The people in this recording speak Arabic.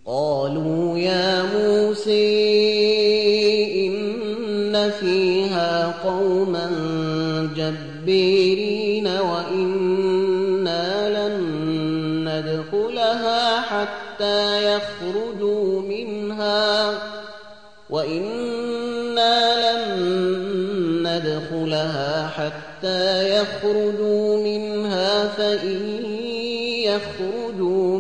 قالوا يا موسى إن فيها قوما جبارين وإنا لن ندخلها حتى يخرجوا منها فإن يخرجوا